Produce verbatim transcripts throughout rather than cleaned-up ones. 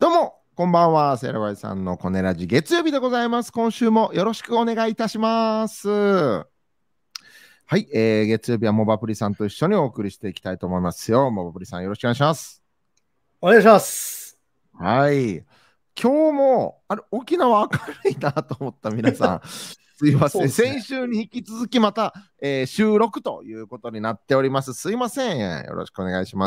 どうも、こんばんは。セラワイさんのコネラジ月曜日でございます。今週もよろしくお願いいたします。はい、えー、月曜日はモバプリさんと一緒にお送りしていきたいと思いますよ。モバプリさんよろしくお願いします。 お願いします。 はい。今日も、あれ、沖縄明るいなと思った皆さん、すいません。 そうですね。 先週に引き続きまた、えー収録ということになっております。すいません。よろしくお願いします。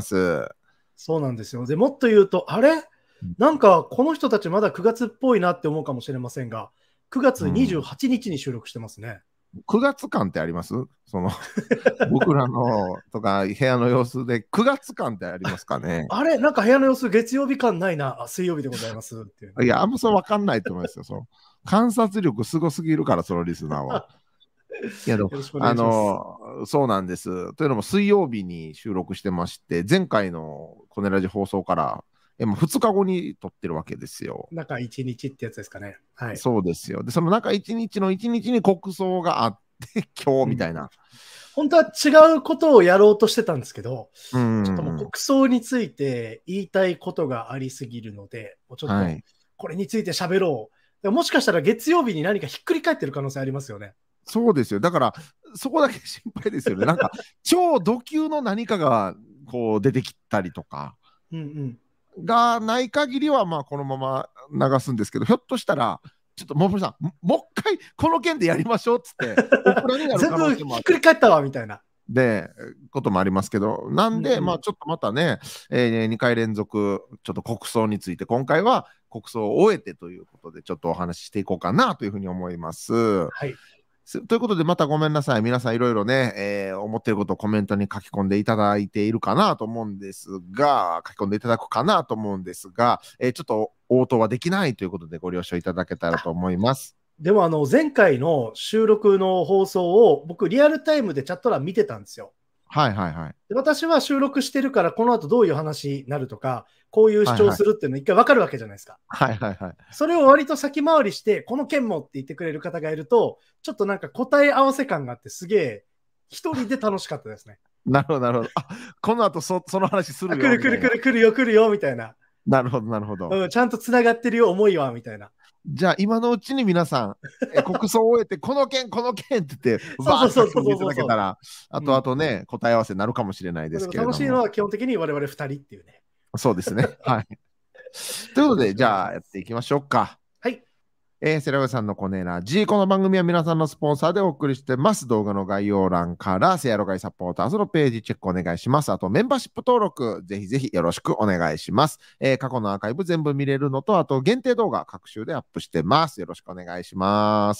そうなんですよ。で、もっと言うと、あれなんか、この人たちまだくがつっぽいなって思うかもしれませんが、9月うん、 にじゅうはちにちに収録してますね。 くがつ感ってありますその僕らのとか部屋の様子でくがつ感ってありますかね。 あれなんか部屋の様子、月曜日感ないな。あ、水曜日でございますっていう。 いや、あんまそれ分かんないと思いますよ。その観察力すごすぎるから、そのリスナーは。いや、でも、 よろしくお願あいします。 の、そうなんです。というのも、水曜日に収録してまして、前回のコネラジ放送から、えもうふつかごに撮ってるわけですよ。 中いちにちってやつですかね。はい。 そうですよ。で、その中いちにちのいちにちに国葬があって、今日うん、 みたいな。 本当は違うことをやろうとしてたんですけど、 うん、 ちょっともううん。 国葬について言いたいことがありすぎるので、もうちょっとはい。 これについて喋ろう。でももしかしたら月曜日に何かひっくり返ってる可能性ありますよね。 そうですよ。だから、そこだけ心配ですよね。なんか、超ド級の何かが、こう、出てきたりとか、 うんうん。 がない限りは、まあ、このまま流すんですけど、ひょっとしたら、ちょっと、もうさん、もう一回、この件でやりましょうっつって、オクラになる可能全部性もある。 ひっくり返ったわみたいな。 で、こともありますけど、なんで、まあ、 うんうん。 ちょっとまたね、えー、にかい連続、ちょっと国葬について、今回は国葬を終えてということで、ちょっとお話ししていこうかなというふうに思います。 はい。 ということで、またごめんなさい。皆さんいろいろね、えー思っていることをコメントに書き込んでいただいているかなと思うんですが、書き込んでいただくかなと思うんですが、えーちょっと応答はできないということでご了承いただけたらと思います。 でもあの前回の収録の放送を僕リアルタイムでチャット欄見てたんですよ。 はいはいはい。 で私は収録してるからこの後どういう話になるとか、こういう主張はいはい。 するっていうの一回わかるわけじゃないですか。 はいはいはい。 それを割と先回りして、この件もって言ってくれる方がいると、ちょっとなんか答え合わせ感があってすげえ一人で楽しかったですね。 なるほどなるほど。あ、この後そその話すあ、 る来る来るよみたいな。 来る来るよ来るよみたいな。 なるほどなるほど。 うん、ちゃんとつながってるよ思いはみたいな。 じゃあ今のうちに皆さん、え国葬を終えて、この件、この件って言って、バーそうそうそうそうって書き込んでいたそうそだけたら、あう。うん。 とあとね、答え合わせになるかもしれないでですも楽しいのけれども。 は基本的に我々ふたりっていうね。 そうですね。はい。ということで、 よろしくお願いしじゃあやってます。 いきましょうか。 はい。 えー、セラウさんのコネラジ。この番組は皆さんのスポンサーでお送りしてます。動画の概要欄からセアロガイサポーターズのページチェックお願いします。あとメンバーシップ登録、ぜひぜひよろしくお願いします。えー過去のアーカイブ全部見れるのと、あと限定動画各週でアップしてます。よろしくお願いします。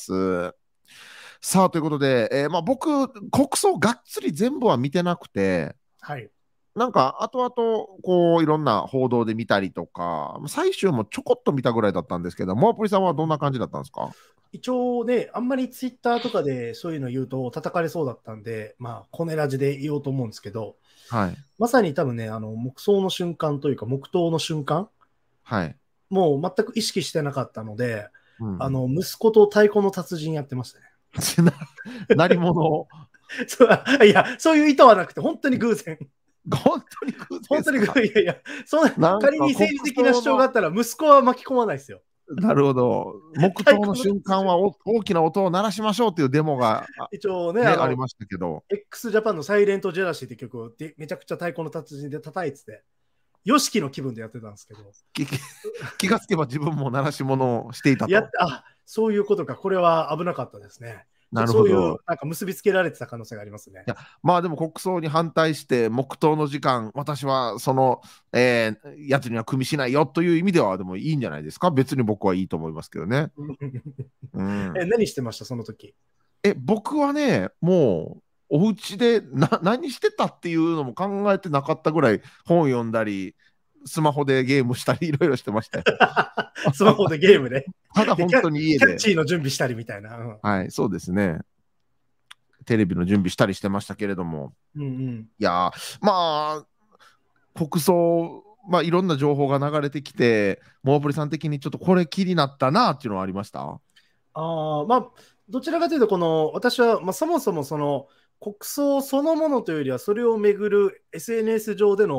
さあ、ということで、えーまあ、僕、国葬がっつり全部は見てなくて、 はい。 なんか、後々、こう、いろんな報道で見たりとか、最終もちょこっと見たぐらいだったんですけど、モープリさんはどんな感じだったんですか？ 一応ね、あんまりツイッターとかでそういうの言うと叩かれそうだったんで、まあ、コネラジで言おうと思うんですけど、 はい。 まさに多分ね、あの、黙想の瞬間というか、黙祷の瞬間、 はい。 もう全く意識してなかったので、 うんうん。 あの、息子と太鼓の達人やってましたね。 な鳴り物を、 そういや、そういう意図はなくて、本当に偶然。 本当に偶然で本当に偶すか？ 然、いやいや、そんな、 なんか国仮に政治的な主張があ葬の、 ったら、息子は巻き込まないですよ。 なるほど、黙祷の太鼓の瞬間は達人。 お大きな音を鳴らしましょうっていうデモが、あ一応ね、 ね、 あの、 ありましたけど、 x ジャパンのサイレントジェラシーって曲をでめちゃくちゃ太鼓の達人で叩いてて、ヨシキの気分でやってたんですけど、 き気がつけば自分も鳴らし物をしていたと。 やっあ、そういうことか、これは危なかったですね。ちょっなとそういう、 るほど。 なんか結びつけられてた可能性がありますね。 いや、まあでも国葬に反対して黙祷の時間、私はその、えーやつには組みしないよという意味ではでもいいんじゃないですか。別に僕はいいと思いますけどね。うえ、 ん。 何してました、その時。 え、僕はね、もう、お家でな何してたっていうのも考えてなかったぐらい本読んだり、スマホでゲームしたりいろいろしてましたよ。 スマホでゲームで。でキャ、 ただ本当に家で。 キャッチーの準備したりみたいな。うん、 はい、そうですね。テレビの準備したりしてましたけれども。 うんうん。 いやー、まあ、国葬、まあ、いろんな情報が流れてきて、モープリさん的にちょっとこれ気になったなっていうのはありました？ ああ、まあ、どちらかというと、この、私は、まあ、そもそもその、国葬そのものというよりは、それをめぐる エスエヌエス 上での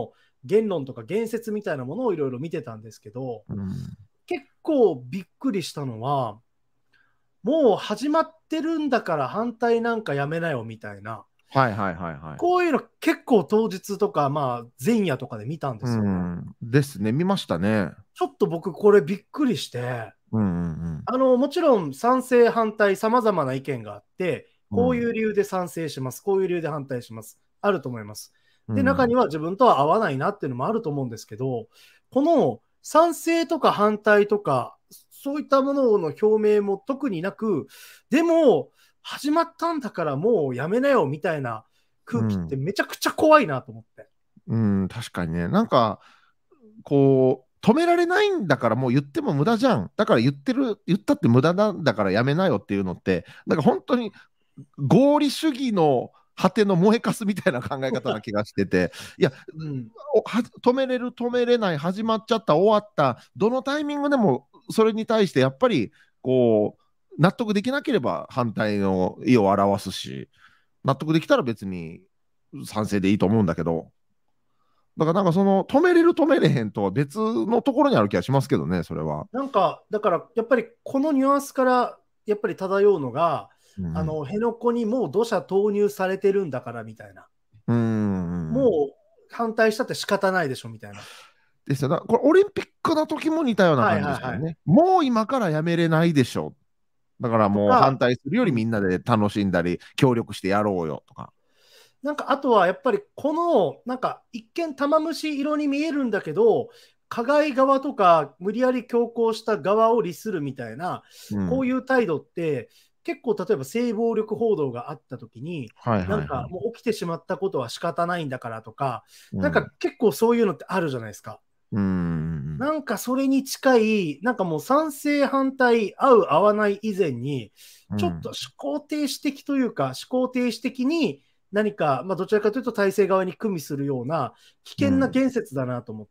言論とか言説みたいなものをいろいろ見てたんですけど、 うん、 結構びっくりしたのは、もう始まってるんだから反対なんかやめなよみたいな、 はいはいはいはい。 こういうの結構当日とか、まあ前夜とかで見たんでうすよね。 ん、ですね、見ましたね。 ちょっと僕これびっくりして、 うんうんあの、もちろん賛成反対様々な意見があって、こういう理由で賛成します、こういう理由で反対します。あると思います。で、 うん、 中には自分とは合わないなっていうのもあると思うんですけど、この賛成とか反対とか、そういったものの表明も特になく、でも、始まったんだからもうやめなよみたいな空気ってめちゃくちゃ怖いなと思って。 うん、うん、確かにね、なんか、こう、止められないんだからもう言っても無駄じゃん。だから言ってる、言ったって無駄なんだからやめなよっていうのって、なんか本当に合理主義の果ての燃えかすみたいな考え方な気がしてて、いや、 うん、 は止めれる、止めれない、始まっちゃった、終わった、どのタイミングでもそれに対してやっぱりこう納得できなければ反対の意を表すし、納得できたら別に賛成でいいと思うんだけど、だからなんかその止めれる止めれへんとは別のところにある気がしますけどね、それは。 なんか、だからやっぱりこのニュアンスからやっぱり漂うのが、 うん、 あの辺野古にもう土砂投入されてるんだからみたいな、 うん、 もう反対したって仕方ないでしょみたいな。 ですよ。だこれオリンピックの時も似たようなはい感じではいはい。 すよね。もう今からやめれないでしょ。だからもう反とか、 対するようん、 りみんなで楽しんだり、協力してやろうよとか。 なんかあとはやっぱりこの、なんか一見玉虫色に見えるんだけど、加害側とか無理やり強行した側を利するみたいな、 うん、 こういう態度って、結構例えば性暴力報道があった時に、 はいはなんいはい。 かもう起きてしまったことは仕方ないんだからとか、なんかうん。 結構そういうのってあるじゃないですか。 うん。 なんかそれに近い、なんかもう賛成反対、合う合わない以前に、ちょっとうん。 思考停止的というか、思考停止的に何か、まあどちらかというと体制側に組みするような危険なうん。 言説だなと思って、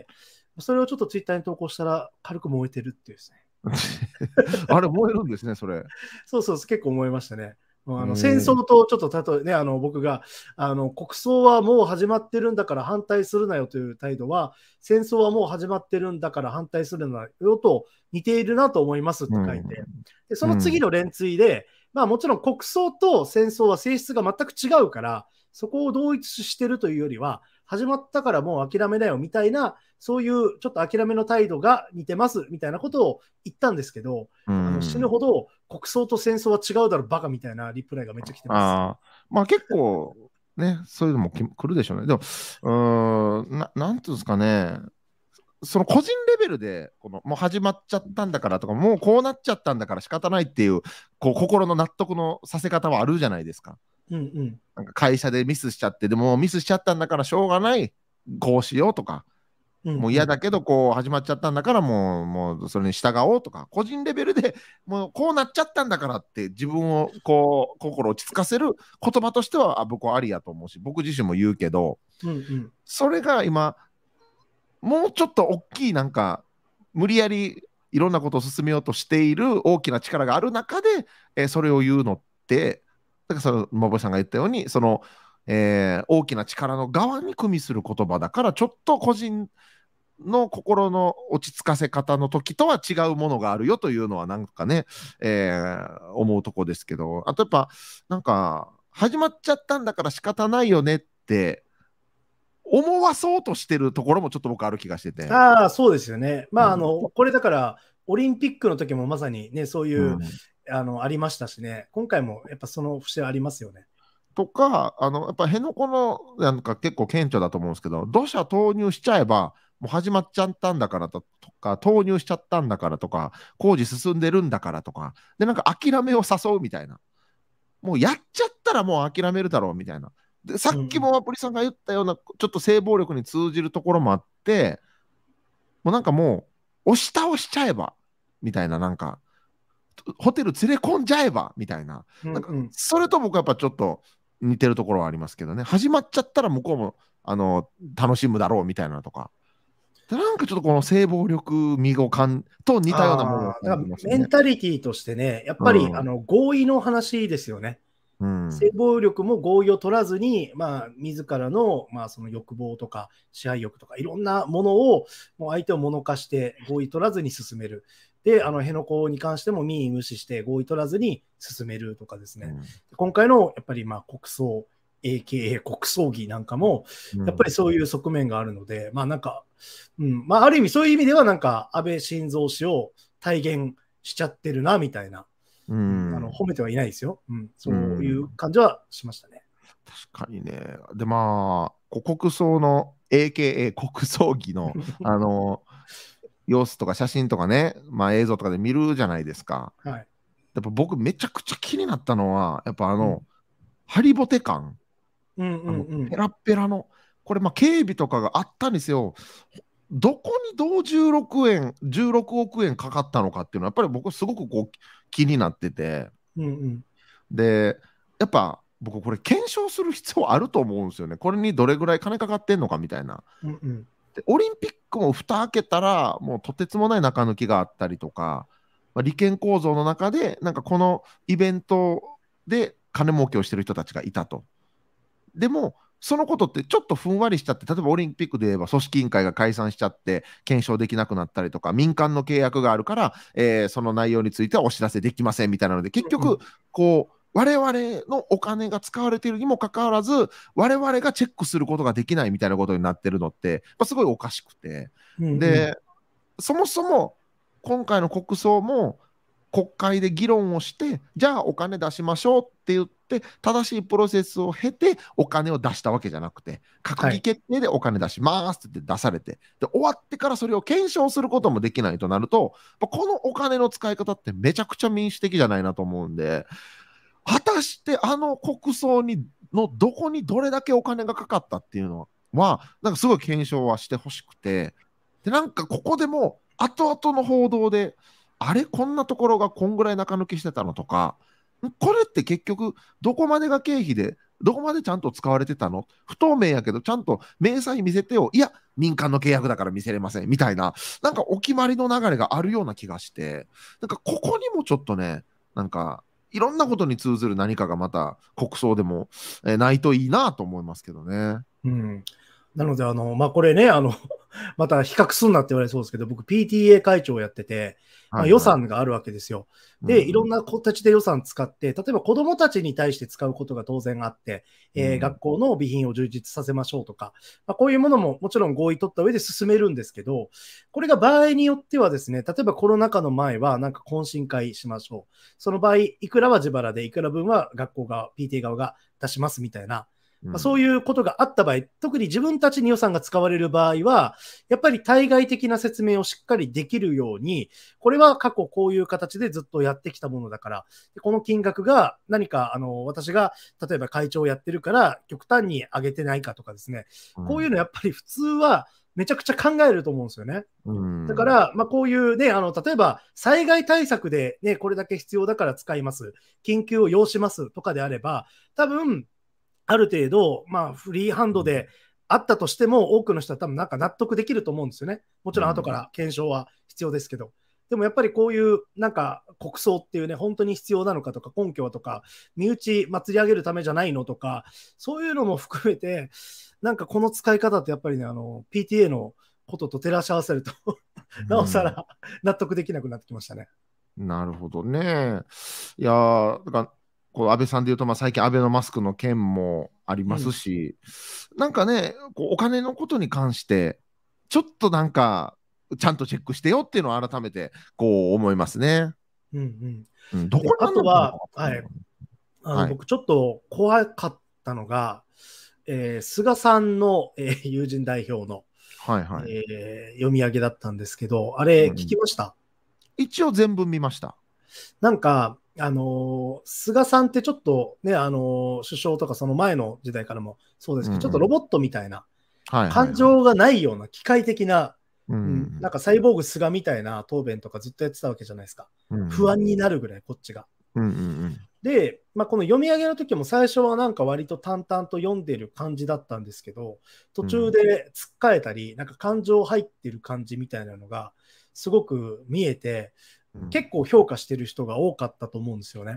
それをちょっとツイッターに投稿したら軽く燃えてるっていうですね。 あれ、燃えるんですね、それ。 そうそう、結構思いましたね。もうえあの戦ー、 争とちょっと例えね、あの僕があの国葬はもう始まってるんだから反対するなよという態度は、戦争はもう始まってるんだから反対するなよと似ているなと思いますってうん。 書いて、でそのうん。 次の連追で、まあもちろん国葬と戦争は性質が全く違うから、そこを同一してるというよりは、始まったからもう諦めなよみたいな、そういうちょっと諦めの態度が似てますみたいなことを言ったんですけど、 うあの死ぬん。 ほど国葬と戦争は違うだろバカみたいなリプライがめっちゃ来てます。 ああ、まあ結構、ね、そういうのもき来るでしょうね。でも、うーん、な、なんていうんですかね、その個人レベルで、この、もう始まっちゃったんだからとか、もうこうなっちゃったんだから仕方ないっていう、こう、心の納得のさせ方はあるじゃないですか。 うんうん。 なんか会社でミスしちゃって、でもミスしちゃったんだからしょうがない、こうしようとか、もう嫌うんうん。 だけどこう始まっちゃったんだからもう、もうそれに従おうとか、個人レベルでもうこうなっちゃったんだからって自分をこう心落ち着かせる言葉としてはあ僕はありやと思うし、僕自身も言うけど、 うんうん。 それが今、もうちょっと大きいなんか、無理やりいろんなことを進めようとしている大きな力がある中で、えーそれを言うのって、だからその、馬星さんが言ったように、その、えー大きな力の側に組みする言葉だから、ちょっと個人の心の落ち着かせ方の時とは違うものがあるよというのはなんかね、えー思うとこですけど、あとやっぱなんか始まっちゃったんだから仕方ないよねって思わそうとしてるところもちょっと僕ある気がしてて、 ああ、そうですよね。まあ、あうん、 の、これだから、オリンピックの時もまさにね、そういう、 うん、 あの、ありましたしね、今回もやっぱその節はありますよね。 とか、あのやっぱ辺野古のなんか結構顕著だと思うんですけど、土砂投入しちゃえば、もう始まっちゃったんだからとか、投入しちゃったんだからとか、工事進んでるんだからとか、で、なんか諦めを誘うみたいな。もうやっちゃったらもう諦めるだろうみたいな。で、さっきうんうん。 もアプリさんが言ったような、ちょっと性暴力に通じるところもあって、もうなんかもう、押し倒しちゃえば、みたいな、なんか、ホテル連れ込んじゃえば、みたいな。なんか、 うんうん。 それと僕はやっぱちょっと似てるところはありますけどね。始まっちゃったら向こうも、あの、楽しむだろうみたいなとか。でなんかちょっとこの性暴力味を感と似たようなものをああ、だ感からじますね。 メンタリティとしてね、やっぱり、あうん。 の、合意の話ですよね。 うん。 性暴力も合意を取らずに、まあ、自らの、まあ、その欲望とか支配欲とかいろんなものをもう相手を物化して合意取らずに進める。で、あの辺野古に関しても民意無視して合意取らずに進めるとかですね。 うん今回のやっぱりまあ国葬、エーケーエー 国葬儀なんかも、やっぱりそういう側面があるので、まあなんか、うんまあ、ある意味そういう意味ではなんか安倍晋三氏を体現しちゃってるなみたいな。 ううんあんの褒めてはいないですよ、うん。そういう感じはしましたね。 確かにね。で、まあ、こう国葬の エーケーエー 国葬儀のあの様子とか写真とかね、まあ、映像とかで見るじゃないですか。 はい。 やっぱ僕めちゃくちゃ気になったのは、やっぱあの、 うんハリボテ感、 うんうあのんうんペラッペラの、これまあ警備とかがあったにせよ、どこにどうじゅうろくえん、じゅうろくおくえんかかったのかっていうのは、やっぱり僕すごくこう気になってて、 うんうんで、やっぱ僕これ検証する必要あると思うんですよね。これにどれぐらい金かかってんのかみたいな。 うんうんでオリンピックも蓋開けたら、もうとてつもない中抜きがあったりとか、まあ、利権構造の中で、なんかこのイベントで金儲けをしてる人たちがいたと。でも、そのことってちょっとふんわりしちゃって、例えばオリンピックで言えば組織委員会が解散しちゃって検証できなくなったりとか、民間の契約があるから、えーその内容についてはお知らせできませんみたいなので、結うんうん局、こう、我々のお金が使われているにもかかわらず、我々がチェックすることができないみたいなことになってるのって、まあ、すごいおかしくて。 うんうんで、そもそも今回の国葬も国会で議論をして、じゃあお金出しましょうって言って、正しいプロセスを経てお金を出したわけじゃなくて、閣議決定でお金出しますって言って出されて、で終わってからそれを検証することもできないとなると、このお金の使い方ってめちゃくちゃ民主的じゃないなと思うんで、果たしてあの国葬にのどこにどれだけお金がかかったっていうのは、なんかすごい検証はしてほしくて、で、なんかここでも後々の報道で、あれこんなところがこんぐらい中抜きしてたのとか、これって結局どこまでが経費で、どこまでちゃんと使われてたの、不透明やけどちゃんと明細見せてよ、いや民間の契約だから見せれませんみたいな、なんかお決まりの流れがあるような気がして、なんかここにもちょっとね、なんかいろんなことに通ずる何かがまた国葬でも、えーないといいなと思いますけどね。 うん、なので、あの、まあ、これね、あの、また比較すんなって言われそうですけど、僕 ピーティーエー 会長をやってて、まあ、予はいはい。 算があるわけですよ。で、 うんいろんな形で予算使って、例えば子どもたちに対して使うことが当然あって、えーうん学校の備品を充実させましょうとか、まあ、こういうものももちろん合意取った上で進めるんですけど、これが場合によってはですね、例えばコロナ禍の前はなんか懇親会しましょう。その場合、いくらは自腹で、いくら分は学校が、ピーティー 側が出しますみたいな、まあ、そういうことがあった場合、特に自分たちに予算が使われる場合は、やっぱり対外的な説明をしっかりできるように、これは過去こういう形でずっとやってきたものだから、この金額が何かあの私が例えば会長をやってるから極端に上げてないかとかですね、こういうのやっぱり普通はめちゃくちゃ考えると思うんですよね。だから、まあ、こういうね、あの、例えば、災害対策でね、これだけ必要だから使います。緊急を要しますとかであれば、多分、ある程度、まあ、フリーハンドであったとしても、多くの人は多分なんか納得できると思うんですよね。もちろん後から検証は必要ですけど。でもやっぱりこういうなんか国葬っていうね、本当に必要なのかとか根拠はとか、身内祭り上げるためじゃないのとか、そういうのも含めて、なんかこの使い方ってやっぱりね、あの、ピーティーエー のことと照らし合わせるとなおさら納得できなくなってきましたね。 なるほどね。いやー、だからこう安倍さんでいうと、まあ、最近、安倍のマスクの件もありますし、うん、なんかね、こうお金のことに関して、ちょっとなんか、ちゃんとチェックしてよっていうのを改めてこう思いますね。 うんうんうん、どこにあとは、はい、あの、 はい、 僕ちょっと怖かったのが、えー、菅さんの、えー、友人代表の、 はいはいえー、読み上げだったんですけど、あれ聞きました？ うん、一応全部見ました。 なんか、あのー、菅さんってちょっとね、あのー、首相とかその前の時代からもそうですけど、うんうん、ちょっとロボットみたいな、はいはいはい、感情がないような機械的な、うんうん、なんかサイボーグ菅みたいな答弁とかずっとやってたわけじゃないですか。うんうん、不安になるぐらい、こっちが。うんうんうん、で、まあ、この読み上げの時も最初はなんか割と淡々と読んでる感じだったんですけど、途中でつっかえたり、なんか感情入ってる感じみたいなのがすごく見えて、結構評価してる人が多かったと思うんですよね。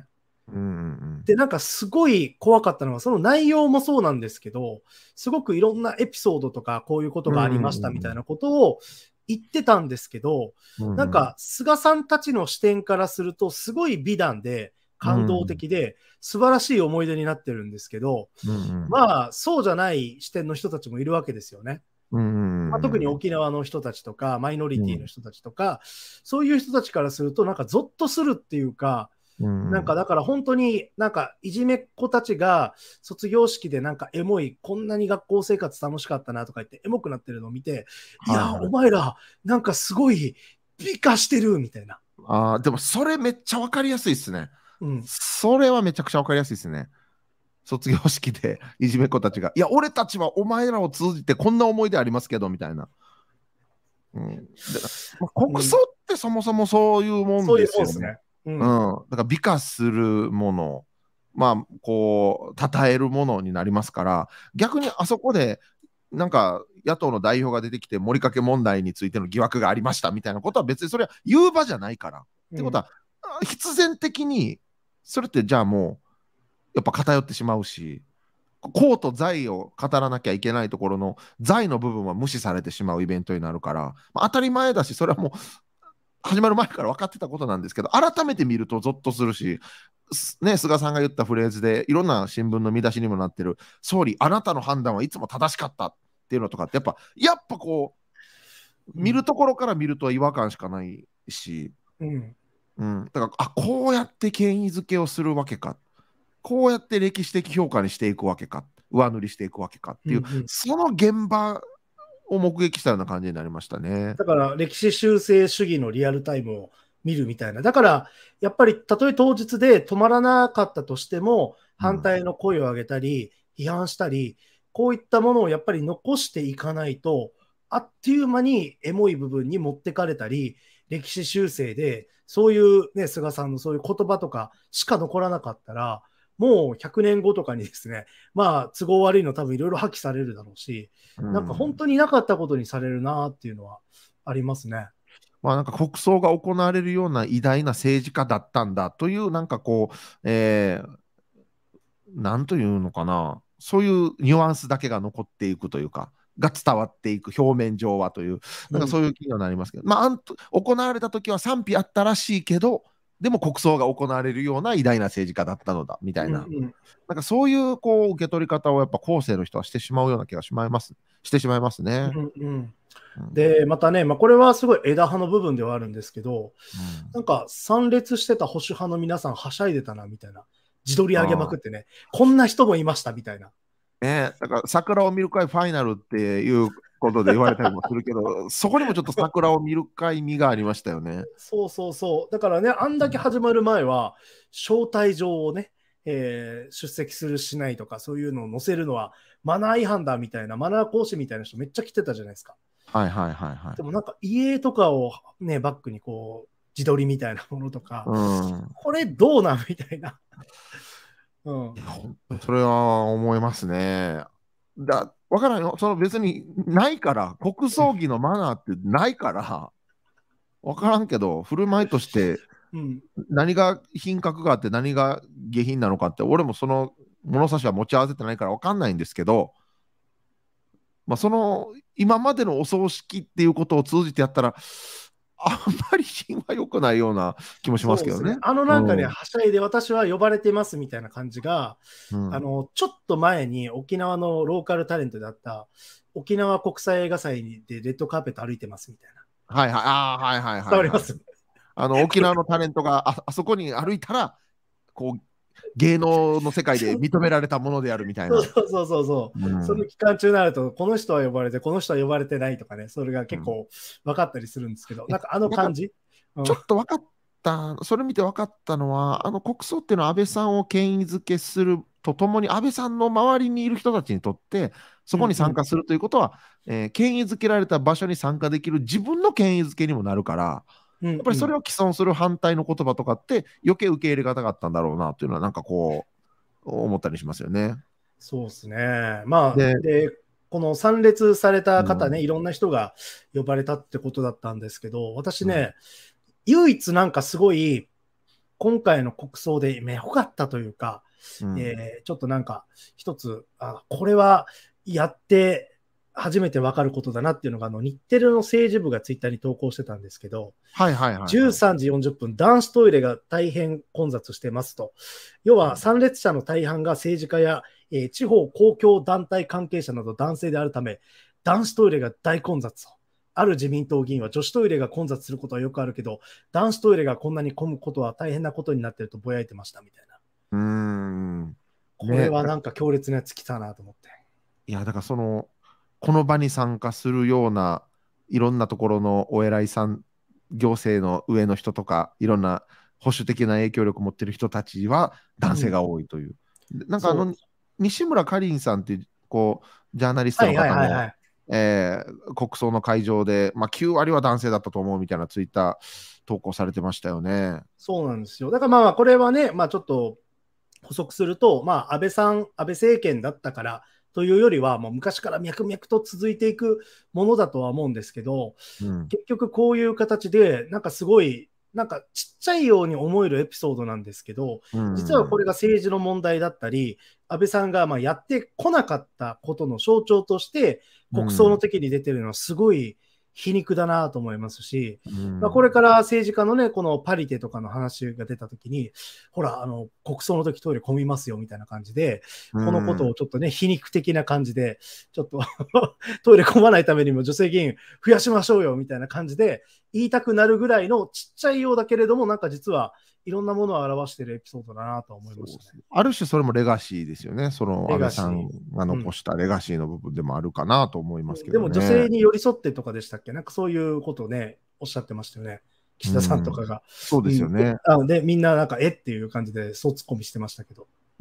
うんうんで、なんかすごい怖かったのは、その内容もそうなんですけど、すごくいろんなエピソードとか、こういうことがありましたみたいなことを言ってたんですけど、 うんなんか菅さんたちの視点からすると、すごい美談で、感動的で、素晴らしい思い出になってるんですけど、 うんうんまあ、そうじゃない視点の人たちもいるわけですよね。 うんまあ、特にうん沖縄の人たちとか、マイノリティの人たちとか、そういう人たちからすると、なんかゾッとするっていうか、 うんなんかだから本当になんかいじめっ子たちが卒業式でなんかエモい、こんなに学校生活楽しかったなとか言ってエモくなってるのを見て、いや、 はいはい。 お前らなんかすごい美化してるみたいな。 ああ、でもそれめっちゃわかりやすいっすね。 うん。 それはめちゃくちゃわかりやすいっすね。卒業式でいじめっ子たちが、いや、俺たちはお前らを通じてこんな思い出ありますけど、みたいな。うん、でまあ、国葬ってそもそもそういうもんそういうですよね。 もんですね。ううん。 ん。 だから美化するもの、まあ、こう、称えるものになりますから、逆にあそこで、なんか野党の代表が出てきて、盛りかけ問題についての疑惑がありましたみたいなことは別にそれは言う場じゃないから。ってことは、あ必然的に、それってじゃあもう、やっぱ偏ってしまうし、公と財を語らなきゃいけないところの財の部分は無視されてしまうイベントになるから、まあ、当たり前だし、それはもう始まる前から分かってたことなんですけど、改めて見るとゾッとするし、ね、菅さんが言ったフレーズでいろんな新聞の見出しにもなってる「総理あなたの判断はいつも正しかった」っていうのとかってやっぱやっぱこう見るところから見ると違和感しかないし、 うん。 うん、だからあこうやって権威づけをするわけか、こうやって歴史的評価にしていくわけか、上塗りしていくわけかっていう、 うんうん、 その現場を目撃したような感じになりましたね。 だから歴史修正主義のリアルタイムを見るみたいな。だからやっぱりたとえ当日で止まらなかったとしても、反対の声を上げたり、批判したり、こういったものをやっぱり残していかないと、あっという間にエモい部分に持ってかれたり、歴史修正で、そういうね、菅さんのそういう言葉とかしか残らなかったら、もうひゃくねんごとかにですね、まあ、都合悪いの多分いろいろ破棄されるだろうし、 うんなんか本当になかったことにされるなっていうのはありますね。 まあ、なんか国葬が行われるような偉大な政治家だったんだという、なんかこう、えー、なんというのかな、そういうニュアンスだけが残っていくというか、が伝わっていく、表面上はという、なんかそういう気にはなりますけど、まあ、あんと行われた時は賛否あったらしいけど、でも国葬が行われるような偉大な政治家だったのだみたいな、 うんうん、 なんかそういうこう受け取り方をやっぱ後世の人はしてしまうような気がしまいますしてしまいますね。 うんうん、 うん、 で、またね、まあ、これはすごい枝葉の部分ではあるんですけど、 うん、 なんか参列してた保守派の皆さんはしゃいでたなみたいな、自撮り上げまくってね、こんな人もいましたみたいな。 ね、だから桜を見る会ファイナルっていうことで言われたりもするけど、そこにもちょっと桜を見る会味がありましたよね。 そうそうそう。だからね、あんだけ始まる前は、招待状をね、えー出席するしないとか、そういうのを載せるのはマナー違反だみたいな、マナー講師みたいな人めっちゃ来てたじゃないですか。 はいはいはいはい。 でもなんか家とかをね、バックにこう、自撮りみたいなものとか、 うん、 これどうなんみたいな。うん、 それは思いますね。だわからんよ。その別にないから、国葬儀のマナーってないから、わからんけど、振る舞いとしてうん、 何が品格があって何が下品なのかって、俺もその物差しは持ち合わせてないからわかんないんですけど、まあ、その今までのお葬式っていうことを通じてやったら、あんまり品は良くないような気もしますけどね。 そうですね。あのなんかね、 うんはしゃいで私は呼ばれてますみたいな感じが、 うん、 あの、ちょっと前に沖縄のローカルタレントであった沖縄国際映画祭でレッドカーペット歩いてますみたいな。 はいはい、ああ、はいはいはい、はい。 伝わります？ あの沖縄のタレントがああそこに歩いたら、こう芸能の世界で認められたものであるみたいな。 そうそうそうそうそう、 うんその期間中になると、この人は呼ばれて、この人は呼ばれてないとかね、それが結構分かったりするんですけど、 えなんかあのなんか感じ、うん、 ちょっと分かった、それ見て分かったのは、あの国葬っていうのは安倍さんを権威づけするとともに、安倍さんの周りにいる人たちにとって、そこに参加するということは、うんうんえー権威づけられた場所に参加できる自分の権威づけにもなるから、 うんうん、 やっぱりそれを毀損する反対の言葉とかって余計受け入れ方があったんだろうなというのはなんかこう思ったりしますよね。 そうですね。まあ、 で、 で、この参列された方ね、 うんいろんな人が呼ばれたってことだったんですけど、私うんね、唯一なんかすごい、 今回の国葬で目良かったというか、 うんえーちょっとなんか一つ、あ、これはやって初めて分かることだなっていうのが、あの日テレの政治部がツイッターに投稿してたんですけど、 はいはいはい、はい。 じゅうさんじよんじゅっぷん、男子トイレが大変混雑してますと。要は参列者の大半が政治家や、えー地方公共団体関係者など男性であるため、男子トイレが大混雑と。ある自民党議員は女子トイレが混雑することはよくあるけど、男子トイレがこんなに混むことは大変なことになっているとぼやいてましたみたいな。 うーん。 これはね、 なんか強烈なやつ来たなと思って。 いや、だからその、この場に参加するようないろんなところのお偉いさん、行政の上の人とか、いろんな保守的な影響力を持ってる人たちは男性が多いという。でなんかあの、 そう。 西村かりんさんっていう、こう、ジャーナリストはいはいの方も、 はいはい。 えー国葬の会場で、まあ、きゅう割は男性だったと思うみたいなツイッター投稿されてましたよね。 そうなんですよ。だからまあまあこれはね、まあちょっと補足すると、まあ安倍さん、安倍政権だったからというよりは、もう昔から脈々と続いていくものだとは思うんですけど、 うん。 結局こういう形で、なんかすごい、なんかちっちゃいように思えるエピソードなんですけど、 う実はこん。 れが政治の問題だったり、安倍さんがまあやってこなかったことの象徴として、国葬のうん。 時に出てるのはすごい皮肉だなと思いますし、 うまあ、これん。 から政治家のね、このパリテとかの話が出たときに、ほら、あの、国葬の時トイレ混みますよみたいな感じで、 うこのことん。 をちょっとね、皮肉的な感じで、ちょっとトイレ混まないためにも女性議員増やしましょうよみたいな感じで言いたくなるぐらいのちっちゃいようだけれども、なんか実はいろんなものを表しているエピソードだなと思いましたね。 そうですね。ある種それもレガシーですよね。そのレ安倍さんガシがー。うん。 残したレガシーの部分でもあるかなと思いますけでどね。 も女性に寄り添ってとかでしたっけ？なんかそういうことをね、おっしゃってましたよね。岸田さんとうん。 かが。 そううん。えですよね。 あで、みんななんか、えっていう感じで、そうツッコミしてましたけど。 うん。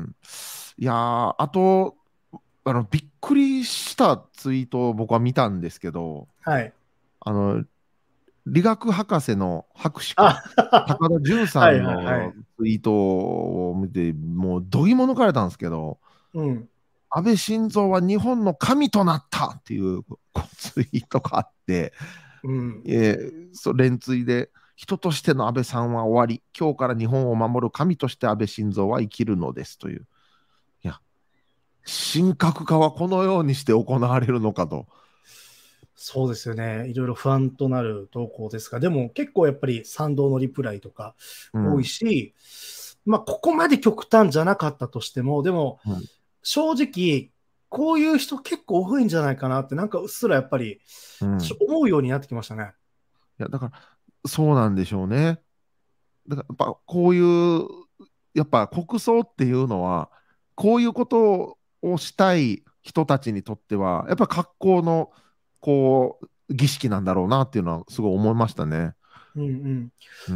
いやー、あと、あの、びっくりしたツイートを僕は見たんですけど、 はい。 あの、理学博士の博士か、 あ高田純さはいんのはいはい。 ツイートを見て、もうどぎも抜かれたんですけど、 うん。 安倍晋三は日本の神となったっていうこうツイートがあって、 うん。 えー、そ連追で、人としての安倍さんは終わり、今日から日本を守る神として安倍晋三は生きるのですという。いや、神格化はこのようにして行われるのかと。 そうですよね。いろいろ不安となる投稿ですが、でも結構やっぱり賛同のリプライとか多いうん。 し、まあ、ここまで極端じゃなかったとしても、でも、 うん。 正直、こういう人結構多いんじゃないかなって、なんかうっすらやっぱりうん。 思うようになってきましたね。 いや、だから、そうなんでしょうね。だから、やっぱこういう、やっぱ国葬っていうのは、こういうことをしたい人たちにとっては、やっぱ格好の、こう、儀式なんだろうなっていうのは、すごい思いましたね。 うんうん。 うん。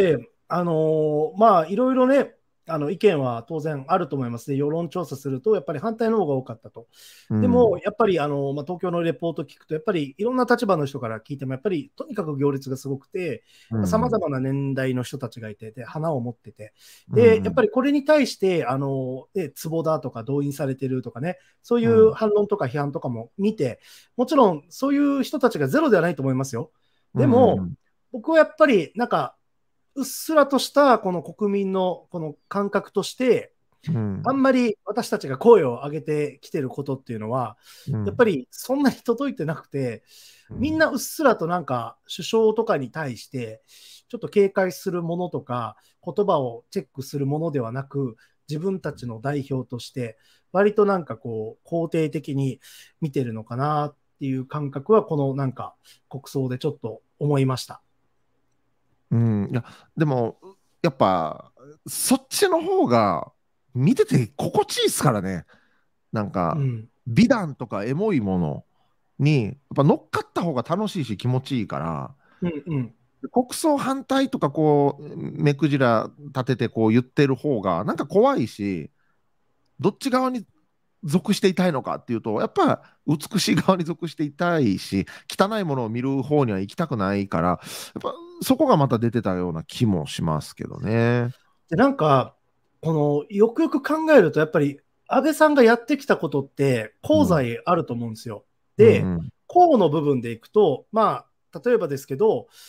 なので、あのーまあ、いろいろね、あの意見は当然あると思います。で、世論調査すると、やっぱり反対の方が多かったと。 うでも、 ん。 やっぱり、あのまあ、東京のレポート聞くと、やっぱりいろんな立場の人から聞いても、やっぱりとにかく行列がすごくて、さまざうん。 まな年代の人たちがいて、で、花を持ってて、で、やっぱうん。 りこれに対して、あので、ツボだとか動員されてるとかね、そういうん。 う反論とか批判とかも見て、もちろんそういう人たちがゼロではないと思いますよ。 うん。うでも、 ん。 僕はやっぱり、なんか、うっすらとしたこの国民のこの感覚として、 うん。 あんまり私たちが声を上げてきてることっていうのは、 うん。 やっぱりそんなに届いてなくて、みんうん。 なうっすらとなんか首相とかに対して、ちょっと警戒するものとか、言葉をチェックするものではなく、自分たちの代表として、割となんかこう、肯定的に見てるのかなっていう感覚は、このなんか国葬でちょっと思いました。 うん。いや、でも、やっぱ、そっちの方が見てて心地いいですからね。なんか、 うん。 美談とかエモいものに、やっぱ乗っかった方が楽しいし気持ちいいから、 うんうん。 国葬反対とかこう、目くじら立ててこう言ってる方が、なんか怖いし、どっち側に属していたいのかっていうと、やっぱ美しい側に属していたいし、汚いものを見る方には行きたくないから、やっぱそこがまた出てたような気もしますけどね。 で、なんか、この、よくよく考えると、やっぱり、安倍さんがやってきたことって、功うん。 罪あると思うんですよ。で、 うん。 功の部分でいくと、まあ、例えばですけど、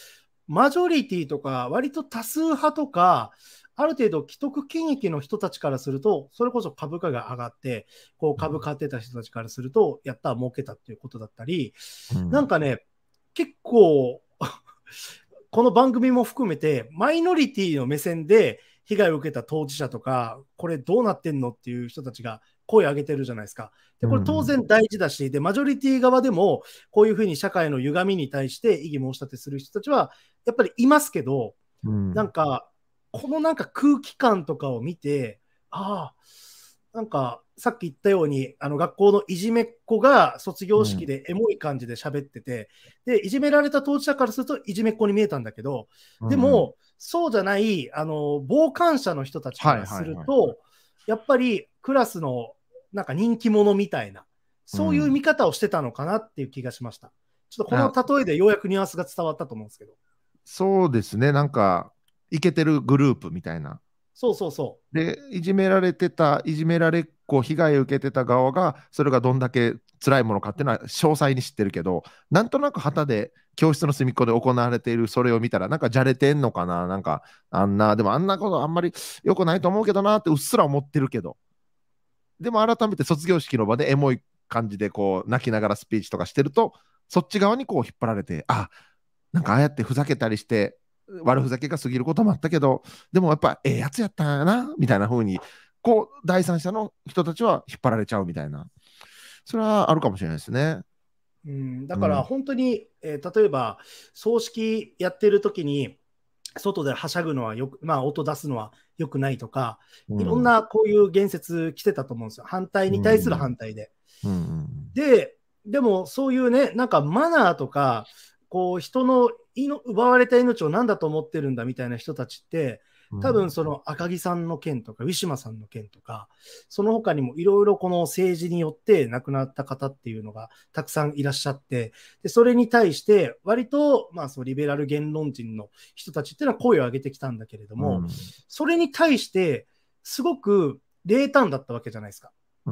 マジョリティとか、割と多数派とか、ある程度既得権益の人たちからすると、それこそ株価が上がって、こう株買ってた人たちからすると、やったー儲けたっていうことだったり、 うん、 なんかね、結構、この番組も含めて、マイノリティの目線で被害を受けた当事者とか、これどうなってんのっていう人たちが声を上げてるじゃないですか。で、これ当然大事だし、で、マジョリティ側でも、こういうふうに社会の歪みに対して異議申し立てする人たちは、やっぱりいますけど、 うん、 なんか、このなんか空気感とかを見て、ああ、なんかさっき言ったように、あの学校のいじめっ子が卒業式でエモい感じで喋ってて、うん、で、いじめられた当事者からするといじめっ子に見えたんだけど、でも、うん、そうじゃない、あの、傍観者の人たちからすると、はいはいはい、やっぱりクラスのなんか人気者みたいな、そういう見方をしてたのかなっていう気がしました。うん、ちょっとこの例えでようやくニュアンスが伝わったと思うんですけど。 そうですね、なんか、イケてるグループみたいな。 そうそうそう。 で、いじめられてた、いじめられっ子、被害を受けてた側が、それがどんだけ辛いものかっていうのは詳細に知ってるけど、なんとなく旗で教室の隅っこで行われているそれを見たら、なんかじゃれてんのかな、なんかあんな、でもあんなことあんまり良くないと思うけどなってうっすら思ってるけど、でも改めて卒業式の場でエモい感じでこう泣きながらスピーチとかしてると、そっち側にこう引っ張られて、あ、なんかああやってふざけたりして、悪ふざけが過ぎることもあったけど、でもやっぱええやつやったんやなみたいな風に、こう第三者の人たちは引っ張られちゃうみたいな、それはあるかもしれないですね。 うん、だから本当に、うん、えー、例えば葬式やってる時に外ではしゃぐのはよく、まあ音出すのは良くないとか、うん、いろんなこういう言説来てたと思うんですよ。反対に対する反対で。うんうん、で、でもそういうね、なんかマナーとか、こう人の奪われた命を何だと思ってるんだみたいな人たちって、多分その赤木さんの件とかウィシュマさんの件とか、その他にもいろいろこの政治によって亡くなった方っていうのがたくさんいらっしゃって、でそれに対して割とまあそうリベラル言論人の人たちっていうのは声を上げてきたんだけれども、うん、それに対してすごく冷淡だったわけじゃないですか。うん、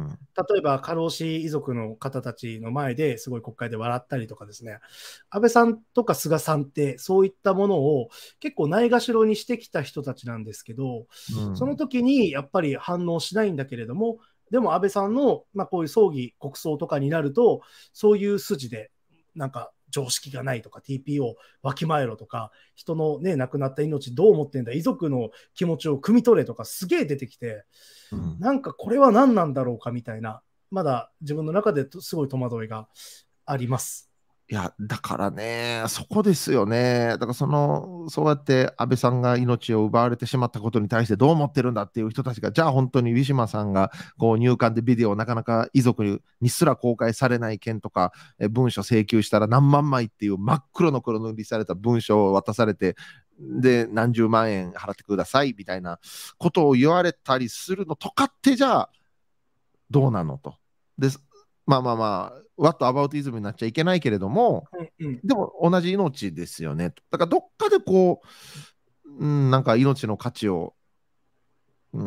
例えば過労死遺族の方たちの前ですごい国会で笑ったりとかですね、安倍さんとか菅さんってそういったものを結構ないがしろにしてきた人たちなんですけど、うん、その時にやっぱり反応しないんだけれども、でも安倍さんの、まあ、こういう葬儀国葬とかになるとそういう筋でなんか常識がないとか ティーピーオー わきまえろとか、人のね亡くなった命どう思ってんだ、遺族の気持ちを汲み取れとかすげえ出てきて、うん、なんかこれは何なんだろうかみたいな、まだ自分の中ですごい戸惑いがあります。 いや、だからね、そこですよね。だからその、そうやって安倍さんが命を奪われてしまったことに対してどう思ってるんだっていう人たちが、じゃあ本当にウィシュマさんがこう入管でビデオをなかなか遺族にすら公開されない件とか、え文書請求したら何万枚っていう真っ黒の黒塗りされた文書を渡されて、で、何十万円払ってくださいみたいなことを言われたりするのとかって、じゃあどうなのと。で、まあまあまあ、ワットアバウトイズムになっちゃいけないけれども、うんうん、でも同じ命ですよね。だからどっかでこう、うん、なんか命の価値を、うん、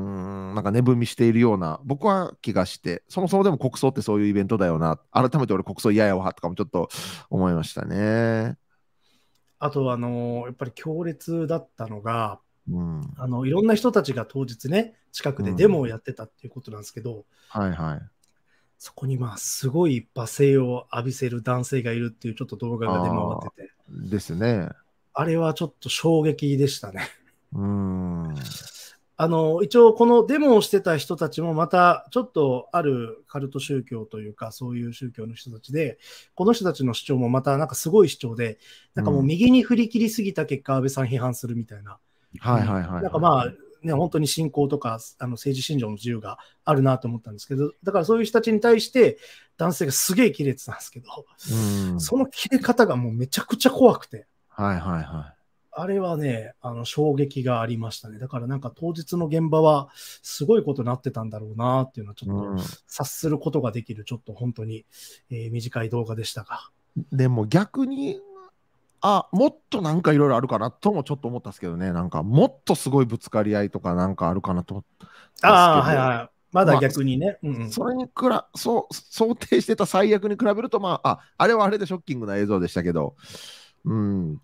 なんか値踏みしているような、僕は気がして、そもそもでも国葬ってそういうイベントだよな、改めて俺国葬嫌やわとかもちょっと思いましたね。 あと、あのー、やっぱり強烈だったのが、うん、あのいろんな人たちが当日ね、近くでデモをやってたっていうことなんですけど、うん、 はいはい。 そこにまあすごい罵声を浴びせる男性がいるっていうちょっと動画が出回ってて。 ですね。 あれはちょっと衝撃でしたね。 うーん。 あの、一応このデモをしてた人たちもまたちょっとあるカルト宗教というかそういう宗教の人たちで、この人たちの主張もまたなんかすごい主張で、なんかもう右に振り切りすぎた結果安倍さん批判するみたいな。 はいはいはい。 なんかまあ、ね、本当に信仰とかあの政治信条の自由があるなと思ったんですけど、だからそういう人たちに対して男性がすげえ切れてたんですけど、うん、その切れ方がもうめちゃくちゃ怖くて、 はいはいはい、 あれはね、あの衝撃がありましたね。だからなんか当日の現場はすごいことになってたんだろうなっていうのはちょっと察することができる、ちょっと本当に、えー、短い動画でしたが。 でも逆にあ、もっとなんかいろいろあるかなともちょっと思ったんですけどね、なんかもっとすごいぶつかり合いとかなんかあるかなと思ったんですけど。 ああ、はいはい。まだ逆にね。 まあ、うんうん、それにくらそう想定してた最悪に比べると、まあ、あ、あれはあれでショッキングな映像でしたけど、うん、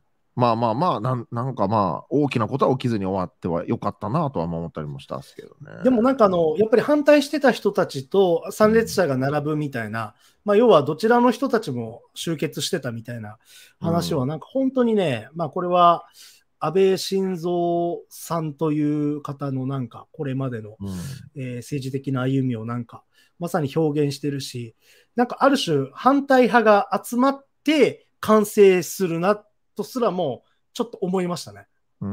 まあまあまあなん、なんかまあ、大きなことは起きずに終わってはよかったなとは思ったりもしたんですけどね。 でもなんかあの、やっぱり反対してた人たちと参列者が並ぶみたいな、まあ要はどちらの人たちも集結してたみたいな話は、なんか本当にね、まあこれは安倍晋三さんという方のなんかこれまでの、 うん、 えー政治的な歩みをなんかまさに表現してるし、なんかある種反対派が集まって完成するなとすらもちょっと思いましたね。 うん、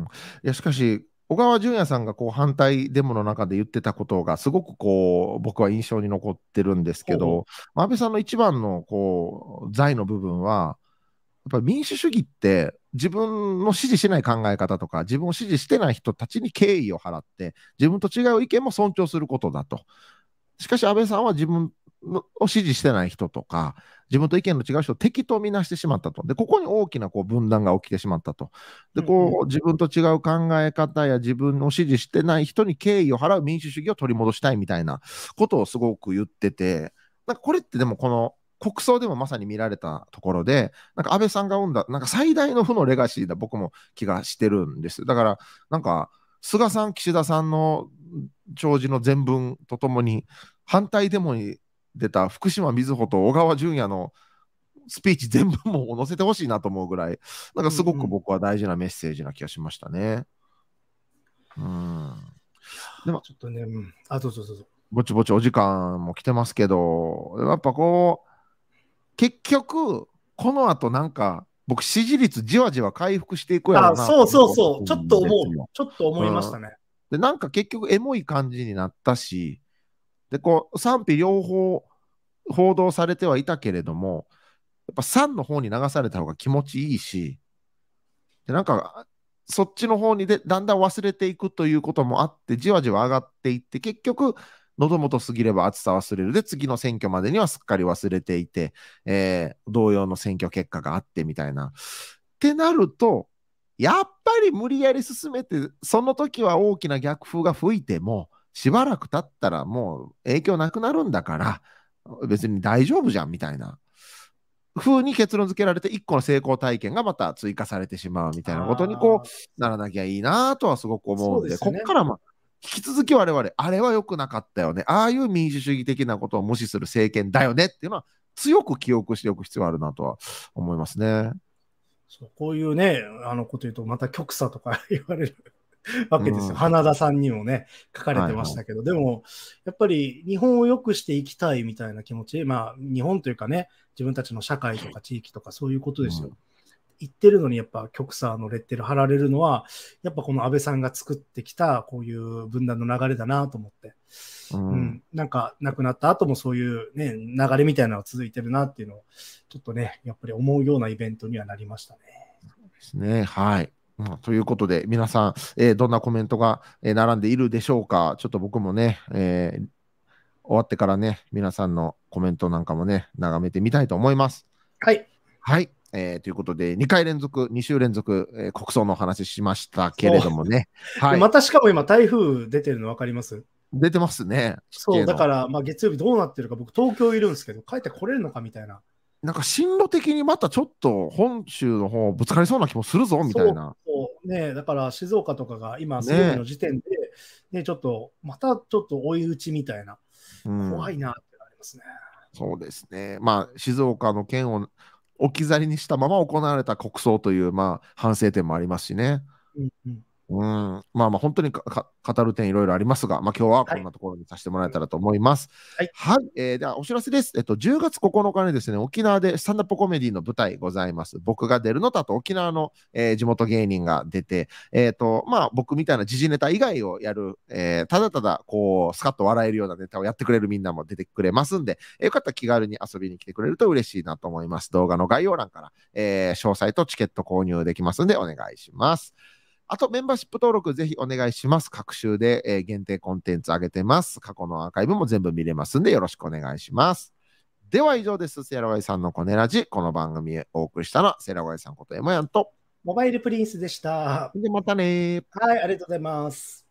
いやしかし小川淳也さんがこう反対デモの中で言ってたことがすごくこう僕は印象に残ってるんですけほうほど、安倍さんの一番のこう財の部分はやっぱり民主主義って自分の支持しない考え方とか自分を支持してない人たちに敬意を払って自分と違う意見も尊重することだと。しかし安倍さんは自分を支持してない人とか自分と意見の違う人を敵と見なしてしまったと。でここに大きなこう分断が起きてしまったと。でうんうんこう自分と違う考え方や自分を支持してない人に敬意を払う民主主義を取り戻したいみたいなことをすごく言ってて、なんかこれってでもこの国葬でもまさに見られたところで、なんか安倍さんが生んだなんか最大の負のレガシーだ僕も気がしてるんです。だからなんか菅さん岸田さんの弔辞の全文とともに反対デモに出た福島みずほと小川淳也のスピーチ全部も載せてほしいなと思うぐらい、なんかすごく僕は大事なメッセージな気がしましたね。うん。でもちょっとね、うん、あ、どうぞどうぞ。 ぼちぼちお時間も来てますけど、やっぱこう結局この後なんか僕支持率じわじわ回復していくやろうあ、 なそうそうとそう、ちょっと思うんです思う、 よ。 ちょっと思いましうん、 たね。 でなんか結局エモい感じになったし、でこう賛否両方報道されてはいたけれども、やっぱさんの方に流された方が気持ちいいし、でなんかそっちの方にでだんだん忘れていくということもあって、じわじわ上がっていって、結局喉元過ぎれば暑さ忘れるで次の選挙までにはすっかり忘れていて、えー同様の選挙結果があってみたいな。ってなるとやっぱり無理やり進めてその時は大きな逆風が吹いてもしばらく経ったらもう影響なくなるんだから別に大丈夫じゃんみたいな風に結論付けられていっこの成功体験がまた追加されてしまうみたいなことにこああ、 うならなきゃいいなとはすごく思うんで、 そうですよね。 こっからまあ引き続き我々あれは良くなかったよね、ああいう民主主義的なことを無視する政権だよねっていうのは強く記憶しておく必要があるなとは思いますね。 そうこういうね、あのこと言うと、また極左とか言われるわけですよ。 うん、 花田さんにもね、書かれてましはいはい、 たけど、でも、やっぱり日本を良くしていきたいみたいな気持ち、まあ、日本というかね、自分たちの社会とか地域とかそういうことですよ。 うん言ってるのに、やっぱ極左のレッテル貼られるのは、やっぱこの安倍さんが作ってきた、こういう分断の流れだなと思って、 ううんん、なんか亡くなった後もそういうね、流れみたいなのが続いてるなっていうのを、ちょっとね、やっぱり思うようなイベントにはなりましたね。 ですね。はい。まあということで、皆さん、えーどんなコメントが、えー並んでいるでしょうか。ちょっと僕もね、えー終わってからね、皆さんのコメントなんかもね、眺めてみたいと思います。 はい。 はい。えーということで、にかい連続、に週連続、えー国葬のお話ししましたけれどもね。はい。 またしかも今、台風出てるの分かります？ 出てますね。ちっちそう、 ゃいのだから、まあ、月曜日どうなってるか、僕、東京いるんですけど、帰ってこれるのかみたいな。 なんか進路的にまたちょっと本州の方ぶつかりそうな気もするぞみたいな。 そうね、だから静岡とかが今、水曜日ねの時点で、ね、ちょっと、またちょっと追い打ちみたいな、 うん、 怖いなってなりますね。 そうですね。まあ、静岡の件を置き去りにしたまま行われた国葬という、まあ、反省点もありますしね。 うんうん、 うん、まあまあ本当にかか語る点いろいろありますが、まあ、今日はこんなところにさせてもらえたらと思います。 はい、 はい、えーではお知らせです。えっと、じゅうがつここのかにですね、沖縄でスタンダップコメディの舞台ございます。僕が出るのと、あと沖縄の、えー地元芸人が出て、えっと、まあ僕みたいな時事ネタ以外をやる、えーただただこう、スカッと笑えるようなネタをやってくれるみんなも出てくれますんで、えーよかったら気軽に遊びに来てくれると嬉しいなと思います。動画の概要欄から、えー詳細とチケット購入できますんでお願いします。あと、メンバーシップ登録ぜひお願いします。各週で、えー限定コンテンツ上げてます。過去のアーカイブも全部見れますんで、よろしくお願いします。では以上です。セラワイさんのコネラジ。この番組へお送りしたのは、セラワイさんことエモヤンと。 モバイルプリンスでした。 で、またねー。 はい、ありがとうございます。